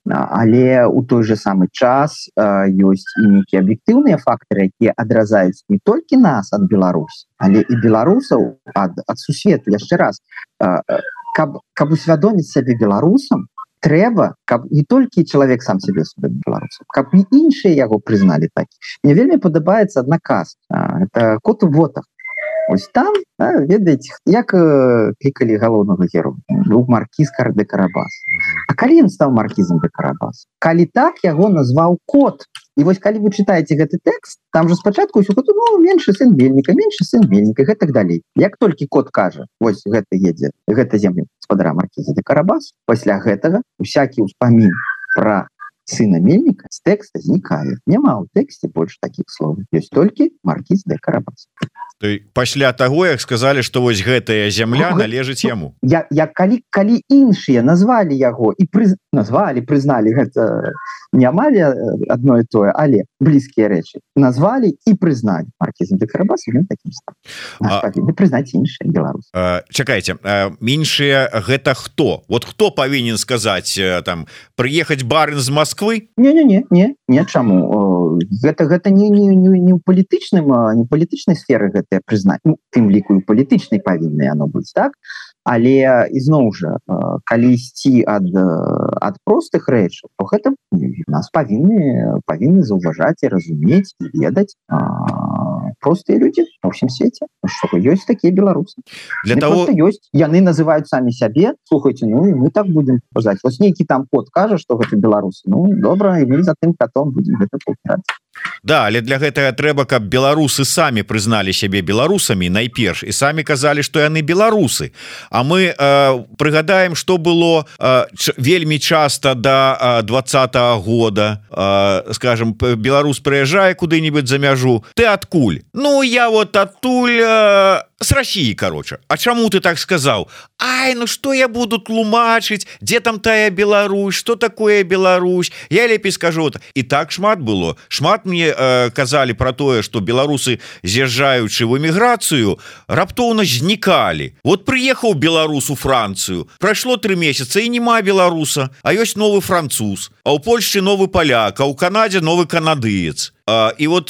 Але ў той же самы час ёсць і нейкія аб'ектыўныя фактары, якія адразаюць не толькі нас ад Беларусі, але і беларусаў ад, ад сусвету. Яшчэ раз, каб, каб усвядоміць сябе беларусам, трэба, каб не толькі чалавек сам себе беларусам, каб і іншыя яго прызналі такі. Мне вельмі падабаецца адна казка. Это «Кот у ботах». Ось там, да, ведаеце, як э, клікалі галоўнага героя, быў маркіз де Карабас. А калі ён стаў маркізам де Карабас? Калі так, яго назваў кот. І вось калі вы чытаеце гэты тэкст, там же спачатку ўсё кот, ну, меншы сын мельніка, меншы сын мельніка, і гэтак далей. Як толькі кот кажа, вось гэта едзе, гэта земля гаспадара маркіза де Карабас, пасля гэтага усякі ўспамін пра сына мельніка з тэкста знікае. Няма ў тэксце больш такіх слоў. Ёсць толькі маркіз де Карабас. Пасля таго, як сказалі, што вось гэтая зямля ну, належыць яму. Я, я, калі, калі іншыя назвалі яго і прыз... назвалі, прызналі, гэта не амаль адно і тое, але блізкія рэчы. Назвалі і прызналі маркізам де Карабас, ён такім стаў. Нас а... павінны прызнаць іншыя беларусы. А, чакайце, а, іншыя гэта хто? Вот хто павінен сказаць, там, прыехаць барын з Москвы? Не-не-не, не, не, чаму? Гэта, гэта не, не, не, не ў палітычным, не палітычнай сферы гэта прызнаць, ну, тым ліку і палітычнай павінны яно быць, так? Але ізноў жа, калі ісці ад, ад простых рэчаў, то гэта нас павінны павінны заўважаць і разумець і ведаць а, простыя людзі ва ўсім свеце, што ёсць такія беларусы. Для того ёсць, яны называюць самі сябе, слухайце, ну і мы так будзем казаць. Вось нейкі там кот кажа, што гэта беларусы. Ну, добра, і мы за тым котом будзем гэта паўтараць. Да, але для гэтага трэба, каб беларусы самі прызналі сябе беларусамі найперш і самі казалі, што яны беларусы. А мы э, прыгадаем, што было э, ч, вельмі часта да двадцатага года, э, скажем, беларус прыязджае куды-нибудь за мяжу. Ты адкуль? Ну, я вот адтуль э, с России, короче. А чаму ты так сказаў? Ай, ну што я буду тлумачыць, дзе там тая Беларусь, што такое Беларусь? Я лепей скажу. І так шмат было. Шмат мне э, казалі про тое, што беларусы, з'язджаючы в эміграцыю, раптоўна знікалі. Вот прыехаў беларус у Францыю, прайшло тры месяца і нема беларуса, а ёсць новы француз, а ў Польшчы новы паляк, а ў Канадзе новы канадыец. і вот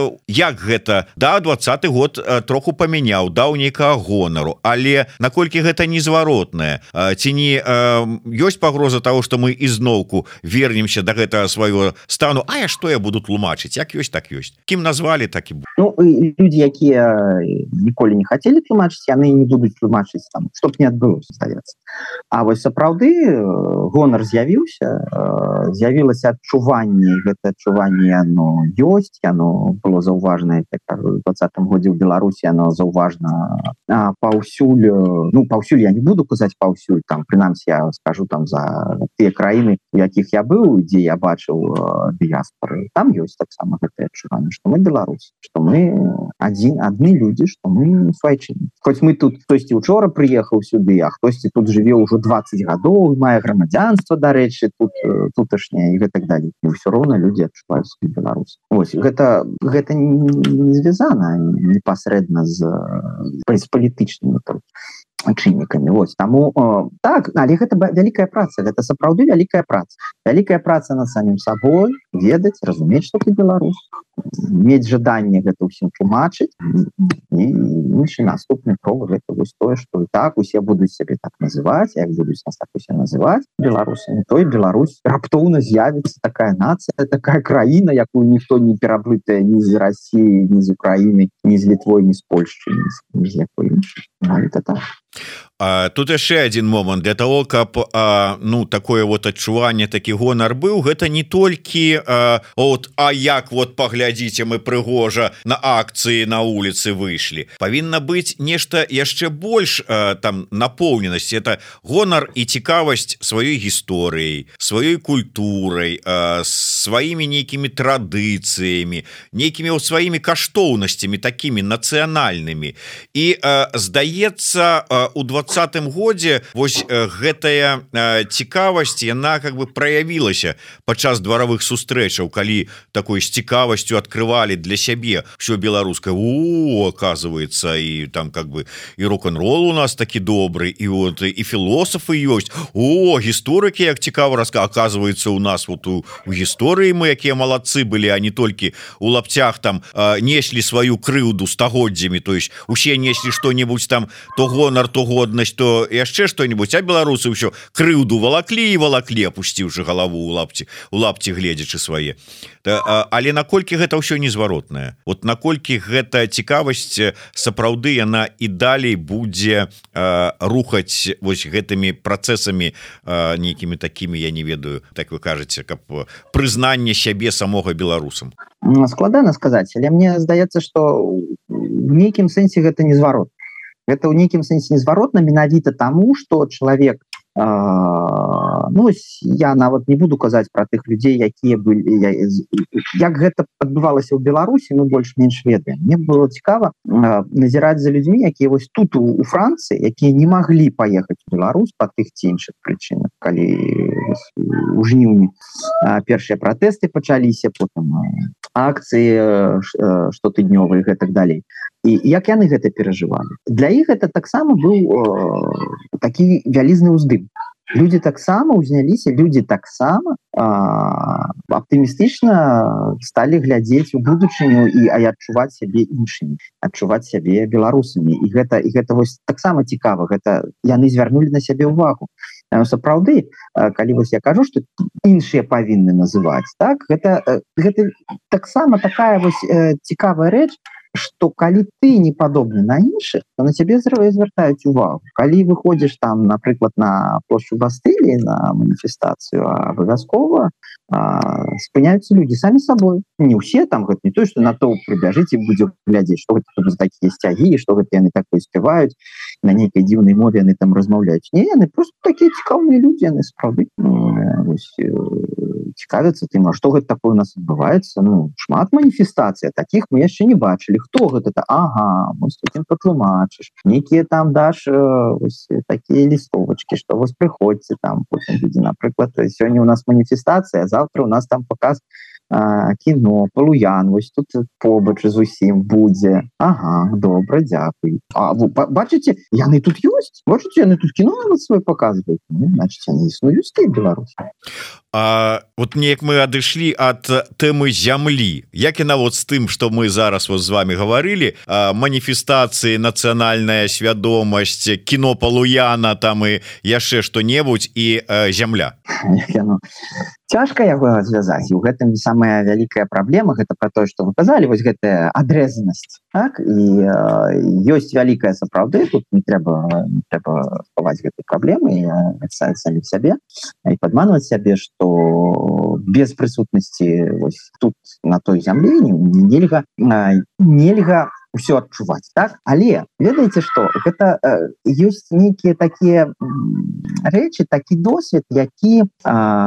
як гэта да двадцаты год троху памяняў, даў нейкага гонару, але наколькі гэта незваротнае, ці не ёсць пагроза того, што мы ізноўку вернемся да гэтага свайго стану, а я што я буду тлумачыць, як ёсць, так ёсць, кім назвалі, так і буду. Ну, людзі, якія ніколі не хацелі тлумачыць, яны не будуць тлумачыць там, што б не адбылося, здаецца. А вось сапраўды гонар з'явіўся, з'явілася адчуванне, гэта адчуванне яно ёсць, яно было заўважнае, так кажу, у двадцатым годзе ў Беларусі яно заўважна паўсюль, ну, паўсюль я не буду казаць паўсюль, там, прынамсі я скажу там за тыя краіны, у якіх я быў, дзе я бачыў дыяспоры, там ёсць таксама гэтае адчуванне, што мы беларусы, што мы адзін, адны людзі, што мы свайчыны. Хоць мы тут, хтосьці учора прыехаў сюды, а хтосьці тут жыве ўжо дваццаць гадоў, мае грамадзянства, дарэчы, тут туташняе і гэтак далей. І ўсё роўна людзі адчуваюць свой беларус. Вось, гэта, гэта не звязана непасрэдна з, з палітычнымі чыннікамі. Вось, таму, о, так, але гэта вялікая праца, гэта сапраўды вялікая праца. Вялікая праца над самім сабой, ведаць, разумець, што ты беларус, мець жаданне гэта ўсім тлумачыць, і іншы наступны крок гэта вось тое, што і так усе будуць сябе так называць, як будуць нас так усе называць беларусамі, то і Беларусь раптоўна з'явіцца такая нацыя, такая краіна, якую ніхто не пераблытае ні з Расіі, ні з Украіны, ні з Літвой, ні з Польшчы, ні з якой іншай. Гэта так. А, тут яшчэ один момант для того, каб а, ну такое вот адчуванне, такі гонар быў, гэта не толькі а, от, а як вот паглядзіце, мы прыгожа на акцыі на улицы выйшлі, павінна быць нешта яшчэ больш а, там напоўненасць, это гонар і цікавасць сваёй гісторыяй, сваёй культурай, а, сваімі нейкімі традыцыямі, нейкімі вот сваімі каштоўнасцямі такімі нацыянальнымі. І а, здаецца, а, у двадцатым годзе вось гэтая цікавасць, яна как бы праявілася падчас дваравых сустрэчаў, калі такой з цікавасцю адкрывалі для сябе все беларускае. О, оказывается, і там как бы і рок-н-рол у нас такі добрый, і вот і філосафы ёсць. О, гісторыкі як цікава раска, оказывается, у нас вот у, у гісторыі мы якія малацы былі, а не толькі у лапцях там неслі сваю крыўду стагоддзямі, то есть усе неслі што-небудзь там, то гонар, то годнасць, то яшчэ што-нибудь, а беларусы ўсё крыўду валаклі і валаклі, апусціўшы галаву у лапці, у лапці гледзячы свае. Але наколькі гэта ўсё незваротнае? Вот наколькі гэта цікавасць сапраўды яна і далей будзе а, рухаць вось гэтымі працэсамі а, нейкімі такімі, я не ведаю, так вы кажаце, каб прызнанне сябе самога беларусам? Складана сказаць, але мне здаецца, што в нейкім сэнсе гэта незваротна. Гэта ў нейкім сэнсе незваротна менавіта таму, што чалавек, э, ну, я нават не буду казаць пра тых людзей, якія былі, я, як гэта адбывалася ў Беларусі, мы больш-менш ведаем. Мне было цікава э, назіраць за людзьмі, якія вось тут у, у Францыі, якія не маглі паехаць у Беларусь па тых ці іншых прычынах, калі у жніўні э, першыя пратэсты пачаліся, потым э, акцыі э, штотыднёвыя і гэтак далей. І як яны гэта перажывалі? Для іх гэта таксама быў э, такі вялізны ўздым. Людзі таксама ўзняліся, людзі таксама э, аптымістычна сталі глядзець у будучыню і а адчуваць сябе іншымі, адчуваць сябе беларусамі. І гэта, і гэта вось таксама цікава, гэта яны звярнулі на сябе ўвагу. Сапраўды, калі вось я кажу, што іншыя павінны называць, так, гэта, гэта таксама такая вось э, цікавая рэч, што калі ты не падобны на іншых, то на цябе звяртаюць увагу. Калі выходзіш там, напрыклад, на плошчу Бастыліі на маніфестацыю, абавязкова спыняюцца людзі самі сабой. Не ўсе там, гэта не то, што натоўп прыбяжыць і будзе глядзець, што гэта тут такія сцягі, што гэта яны такое спяваюць, на нейкай дзіўнай мове яны там размаўляюць. Не, яны просто такія цікаўныя людзі, яны сапраўды цікавяцца тым, а што гэта такое у нас адбываецца. Ну, шмат маніфестацый, такіх мы яшчэ не бачылі. Хто гэта? Ага, вось тут ім патлумачыш. Нейкія там даш вось такія лістовачкі, што вось прыходзьце там, потым будзе, напрыклад, сёння у нас маніфестацыя, а завтра у нас там паказ а, кіно, Палуян, вось тут побач зусім будзе. Ага, добра, дзякуй. А вы бачыце, яны тут ёсць? Бачыце, яны тут кіно нават свой паказваюць? Ну, значыць, яны існуюць, тыя беларусы. А вот неяк мы адышлі ад тэмы зямлі, як і нават з тым, што мы зараз вот з вами гаварылі, маніфестацыі, нацыянальная свядомасць, кіно Палуяна там і яшчэ што-небудзь і э, зямля. Цяжка яго звязаць, у гэтым самая вялікая праблема, гэта пра тое, што вы казалі, вось гэтая адрэзанасць, так? І э, ёсць вялікая сапраўды, тут не трэба не трэба хаваць гэтай праблемы, напісаць самі сябе і падманваць сябе, што без прысутнасці вось тут на той зямлі нельга нельга ўсё адчуваць, так? Але ведаеце што, гэта э, ёсць нейкія такія рэчы, такі досвед, які э,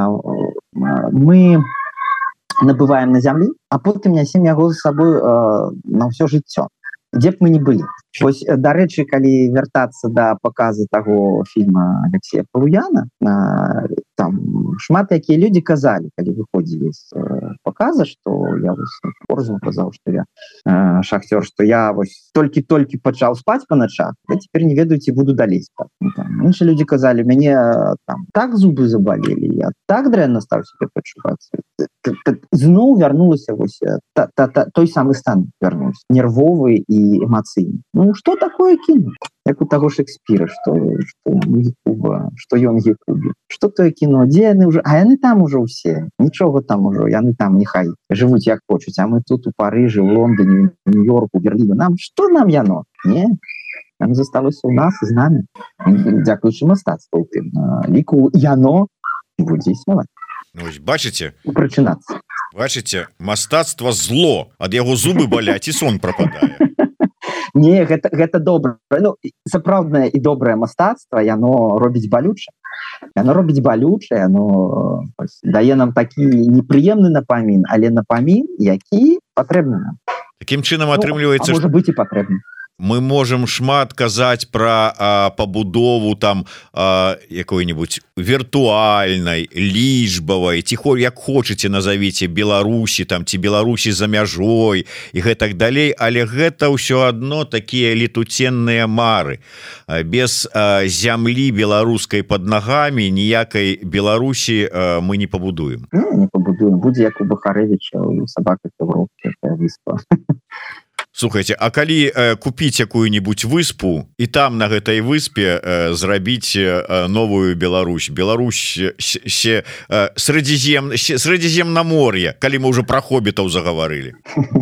мы набываем на зямлі, а потым нясем яго з сабой э, на ўсё жыццё, дзе б мы не былі. Вось, дарэчы, калі вяртацца да показа таго фільма Алексея Палуяна, э, там шмат якія людзі казалі, калі выходзілі з э, показа, што я вось Корзун казаў, што я э, шахцёр, што я вось толькі-толькі пачаў спаць па начах, я цяпер не ведаю, ці буду далей спаць. Іншыя людзі казалі, мяне там так зубы забалелі, я так дрэнна стаў себе пачуваць. Зноў вярнулася вось та, та, та, той самы стан вярнуўся, нервовы і эмацыйны. Ну, что такое кино? Як у таго Шекспіра, што, што, Якуба, што ён Якубе. Што тое кіно? Дзе яны ўжо? А яны там ужо ўсе. Нічога там ужо. Яны там няхай жывуць як хочуць. А мы тут у Парыжы, у Лондоне, у Нью-Йорку, у Берліне. Нам што нам яно? Не. Яно засталося ў нас з намі. Дзякуючы мастацтву. Ліку яно будзе існаваць. Ну, бачыце? Прачынацца. Бачыце? Мастацтва зло. Ад яго зубы баляць і сон прападае. Не, гэта, гэта добра. Ну, сапраўднае і добрае мастацтва, яно робіць балюча. Яно робіць балюча, яно дае нам такі непрыемны напамін, але напамін, які патрэбны нам. Такім чынам атрымліваецца, ну, а можа быць і патрэбны. Мы можем шмат казаць пра а, пабудову там а, якой-нибудь віртуальнай, лічбавай, ці хо, як хочаце назавіце Беларусі там ці Беларусі за мяжой і гэтак далей, але гэта ўсё адно такія летуценныя мары. Без а, зямлі беларускай под нагамі ніякай Беларусі а, мы не пабудуем. Ну, не пабудуем. Будзе як у Бахарэвіча, у Сабака Европы, выспа. Слухайте, а калі э, купіць якую-нибудь выспу і там на гэтай выспе э, зрабіць э, новую Беларусь, Беларусь се, э, средизем, средиземноморье, калі мы уже про хоббітаў загаварылі?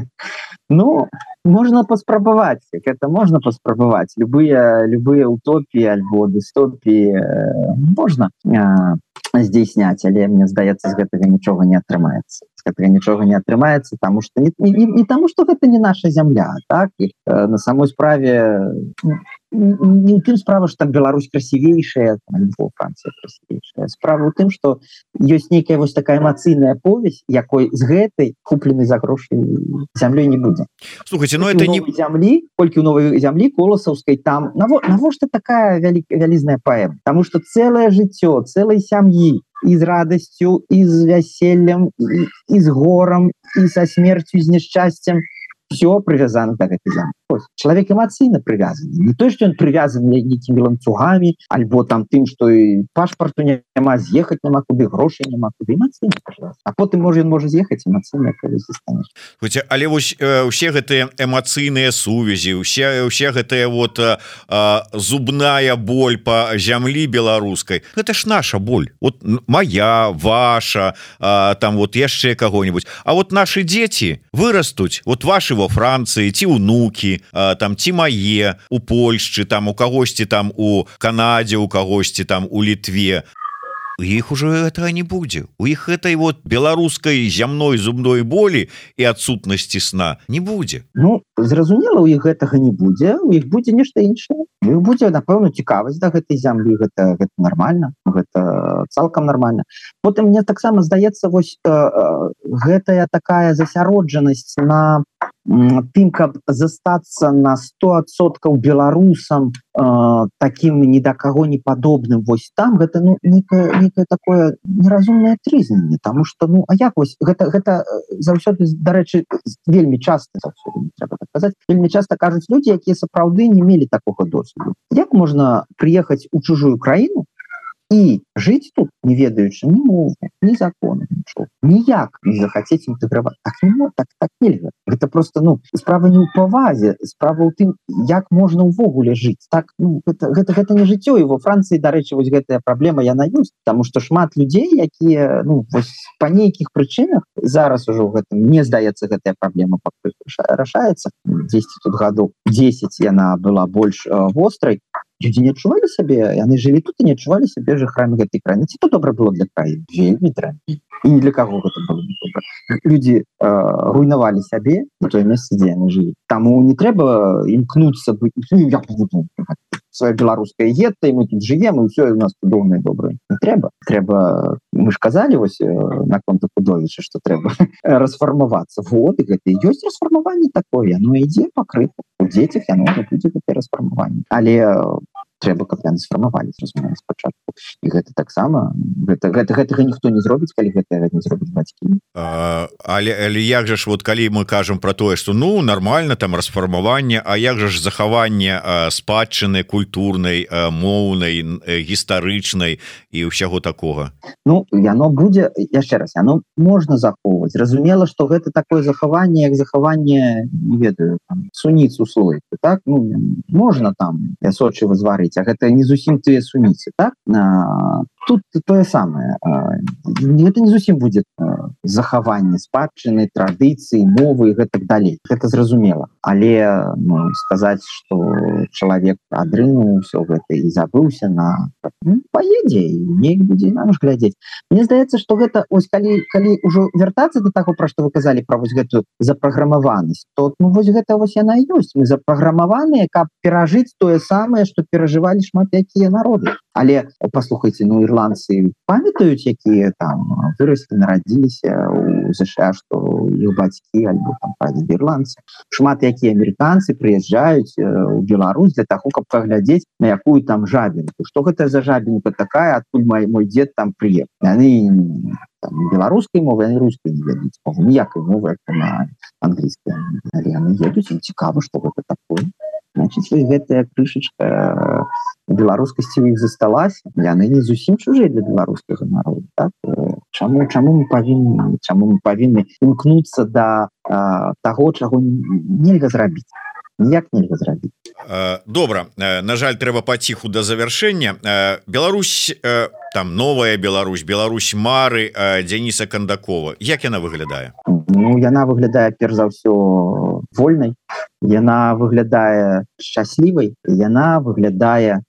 Ну, можна паспрабаваць, это можна паспрабаваць. Любыя, любыя утопіі альбо дыстопіі э, можна э, здзейсняць, але мне здаецца, з гэтага нічога не атрымаецца. З гэтага нічога не атрымаецца, таму што не, не, не таму, што гэта не наша зямля, так? І, э, на самой справе не ў тым справа, што там Беларусь красивейшая, альбо Францыя красивейшая. Справа ў тым, што ёсць нейкая вось такая эмацыйная повязь, якой з гэтай купленай за грошы зямлёй не будзе. Слухайте, ну это не зямлі, колькі ў новай зямлі коласаўскай там навошта такая вялі, вялізная паэма? Таму што цэлае жыццё, цэлай сям'і і з радасцю, і з вяселлем, і, і з горам, і са смерцю, з няшчасцем. Все привязано до гэтай зямлі. Чалавек эмацыйна прывязаны. Не то, што ён прывязаны нейкімі ланцугамі, альбо там тым, што і пашпарту няма, з'ехаць няма куды, грошай няма куды. Эмацыйна прывязаны. А потым можа ён можа з'ехаць, эмацыйна калі застане. Але вось э, усе гэтыя эмацыйныя сувязі, усе, усе гэтыя вот э, зубная боль па зямлі беларускай, гэта ж наша боль. Вот моя, ваша, э, там вот яшчэ каго-нибудь. А вот нашы дзеці вырастуць, вот ваши во Францыі, ці ўнукі, там ці мае у Польшчы, там у кагосьці там у Канадзе, у кагосьці там у Літве. У іх уже гэтага не будзе. У іх гэтай вот беларускай зямной зубной болі і адсутнасці сна не будзе. Ну, зразумела, у іх гэтага не будзе, у іх будзе нешта іншае. У іх будзе, напэўна, цікавасць да гэтай зямлі, гэта, гэта нармальна, гэта цалкам нармальна. Потым мне таксама здаецца, вось э, гэтая такая засяроджанасць на тым, каб застацца на сто адсоткаў беларусам э, таким ні да каго не падобным, вось там гэта ну некае, некае такое неразумнае трызненне, таму што ну а як вось гэта гэта заўсёды, дарэчы, вельмі часта заўсёды, трэба так казаць, вельмі часта кажуць людзі, якія сапраўды не мелі такога досведу. Як можна прыехаць у чужую краіну і жыць тут не ведаючы ні мовы, ні закону, ніяк не захацець інтэграваць. Так не можна, так, так нельга. Гэта просто, ну, справа не ў павазе, справа ў тым, як можна ўвогуле жыць. Так, ну, гэта, гэта, гэта не жыццё, і во Францыі, дарэчы, вось гэтая праблема яна ёсць, таму што шмат людзей, якія, ну, вось па нейкіх прычынах зараз ужо ў гэтым, мне здаецца, гэтая праблема пакуль рашаецца. дзесяць тут гадоў, дзесяць яна была больш э, вострай. Людзі не адчувалі сябе, яны жылі тут і не адчувалі сябе жыхарамі гэтай краіны. Ці то добра было для краіны? Вельмі дрэнна. І не для каго гэта было не добра. Людзі э, руйнавалі сябе на той месцы, дзе яны жылі. Таму не трэба імкнуцца быць, ну, я буду свая беларуская гетта, і мы тут жывем, і ўсё у нас цудоўна і добра. Не трэба. Трэба, мы ж казалі вось наконт Пудовіча, што трэба расфармавацца. Вот, і гэта і ёсць расфармаванне такое, яно ідзе пакрыта. У дзецях яно будзе гэтае расфармаванне. Але трэба, каб яны сфармавалі, разумею, спачатку. І гэта таксама, гэта, гэта, гэтага ніхто не зробіць, калі гэта не зробіць бацькі. А, але, але як жа ж, вот, калі мы кажам пра тое, што, ну, нармальна, там, расфармаванне, а як жа ж захаванне а, спадчыны культурнай, а, моўнай, а, гістарычнай і ўсяго такога? Ну, яно будзе, яшчэ раз, яно можна захоўваць. Разумела, што гэта такое захаванне, як захаванне, не ведаю, там, суніцу слойку, так? Ну, можна там асочыва зварыць, а гэта не зусім тыя суніцы, так? А, тут тое самае. А, гэта не зусім будзе а, захаванне спадчыны, традыцыі, мовы і гэтак далей. Гэта зразумела. Але, ну, сказаць, што чалавек адрынуў усё гэта і забыўся на... Ну, паедзе, і неяк будзе нам ж глядзець. Мне здаецца, што гэта, ось, калі, калі ўжо вяртацца да таго, пра што вы казалі, пра вось гэтую запраграмаванасць, то, ну, вось гэта вось яна ёсць. Мы запраграмаваныя, каб перажыць тое самае, што перажывалі шмат якія народы. Але, паслухайце, ну, ірландцы памятаюць, якія там выраслі, нарадзіліся ў ЗША, што іх бацькі альбо там прадзеды ірландцы. Шмат якія амерыканцы прыязджаюць у Беларусь для таго, каб паглядзець на якую там жабінку. Што гэта за жабінка такая, адкуль мой, мой дзед там прыехаў. Яны там беларускай мовы, яны рускай не ведаюць, ніякай мовы, як на англійскай. Але яны едуць, ім цікава, што гэта такое. Значит, гэтая крышачка беларускасці ў іх засталася, яны не зусім чужыя для беларускага народа. Так? Чаму, чаму мы павінны, чаму мы павінны імкнуцца да а, таго, чаго нельга зрабіць? Ніяк нельга зрабіць. Добра, на жаль, трэба паціху да завяршэння. Беларусь, там новая Беларусь, Беларусь мары Дзяніса Кандакова. Як яна выглядае? Ну, яна выглядае перш за ўсё вольнай, яна выглядае шчаслівай, яна выглядае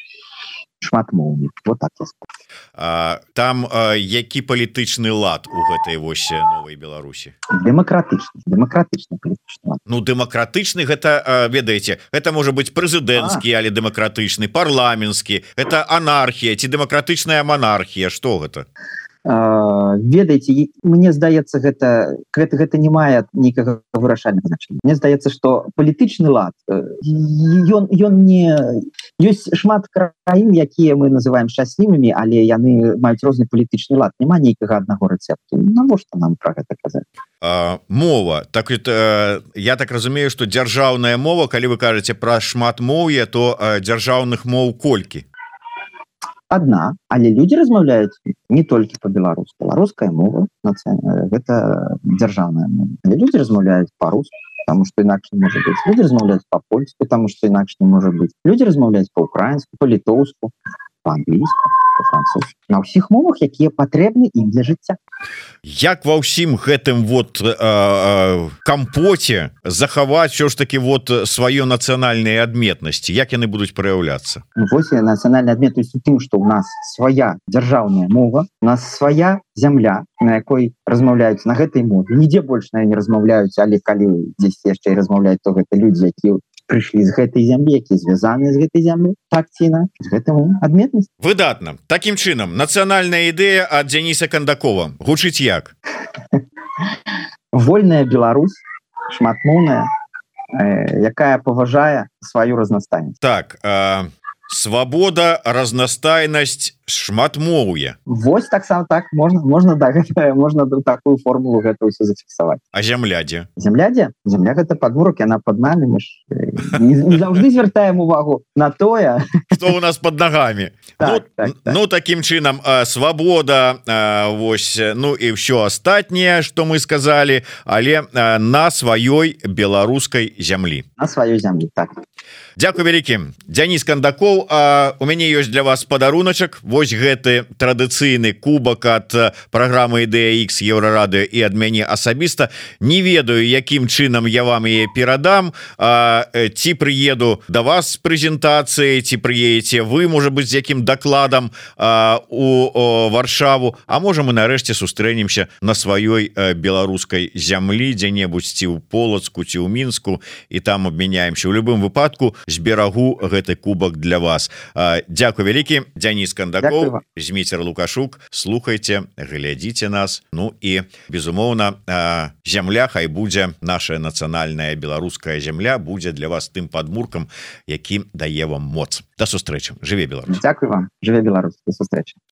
шматмоўнай. Вот так я скажу. А, там а, які палітычны лад у гэтай вось новай Беларусі? Дэмакратычны, дэмакратычны палітычны лад. Ну, дэмакратычны гэта, а, ведаеце, гэта можа быць прэзідэнцкі, але дэмакратычны, парламенцкі, гэта анархія ці дэмакратычная манархія, што гэта? Uh, ведаеце, мне здаецца, гэта, гэта, гэта не мае нейкага вырашальнага значення. Мне здаецца, што палітычны лад, ён, ён не... Ёсць шмат краін, якія мы называем шчаслівымі, але яны маюць розны палітычны лад. Няма нейкага аднаго рэцэпту. Навошта нам пра гэта казаць? А, мова. Так, это, я так разумею, што дзяржаўная мова, калі вы кажаце пра шматмоўе, то а, дзяржаўных моў колькі? Адна, але людзі размаўляюць не толькі па-беларуску. Беларуская мова, гэта дзяржаўная мова. Але людзі размаўляюць па-руску, таму што інакш не можа быць. Людзі размаўляюць па-польску, таму што інакш не можа быць. Людзі размаўляюць па-украінску, па-літоўску, па-англійску, па-французску. На ўсіх мовах, якія патрэбны ім для жыцця. Як ва ўсім гэтым вот э, э, кампоце захаваць ўсё ж таки вот сваё нацыянальныя адметнасці, як яны будуць праяўляцца? Вось нацыянальная адметнасць у тым, што ў нас свая дзяржаўная мова, у нас свая зямля, на якой размаўляюць на гэтай мове. Нідзе больш на не размаўляюць, але калі дзесьці яшчэ і размаўляюць, то гэта людзі, якія прыйшлі з гэтай зямлі, якія звязаныя з гэтай зямлі, так ці інакш, з гэтым адметнасць. Выдатна. Такім чынам, нацыянальная ідэя ад Дзяніса Кандакова гучыць як? Вольная Беларусь, шматмоўная, э, якая паважае сваю разнастайнасць. Так, э, свабода, разнастайнасць, шматмоўе. Вось таксама так можна можна да гэта можна такую формулу гэта ўсё зафіксаваць. А зямлядзе? Зямлядзе? Зямля гэта падмурак, яна пад намі, мы ж не, не заўжды звяртаем увагу на тое, што у нас пад нагамі. Так, ну, так, так. ну такім чынам свабода, вось, ну і ўсё астатняе, што мы сказалі, але на сваёй беларускай зямлі. На сваёй зямлі, так. Дзякуй вялікі. Дзяніс Кандакоў, а у мяне ёсць для вас падаруначак. Вось гэты традыцыйны кубак ад праграмы Ідэя Ікс Еўрарадыё і ад мяне асабіста. Не ведаю, якім чынам я вам яе перадам. А, ці прыеду да вас з прэзентацыяй, ці прыедзеце вы, можа быць, з якім дакладам а, у о, Варшаву. А можа мы нарэшце сустрэнемся на сваёй а, беларускай зямлі, дзе-небудзь ці ў Полацку, ці ў Мінску, і там абмяняемся. У любым выпадку зберагу гэты кубак для вас. Дзякуй вялікі. Дзяніс Кандакоў, Зміцер Лукашук. Слухайце, глядзіце нас. Ну і безумоўна, зямля, хай будзе наша нацыянальная беларуская зямля, будзе для вас тым падмуркам, які дае вам моц. Да сустрэчы. Жыве Беларусь. Дзякуй вам. Жыве Беларусь. До сустрэчы.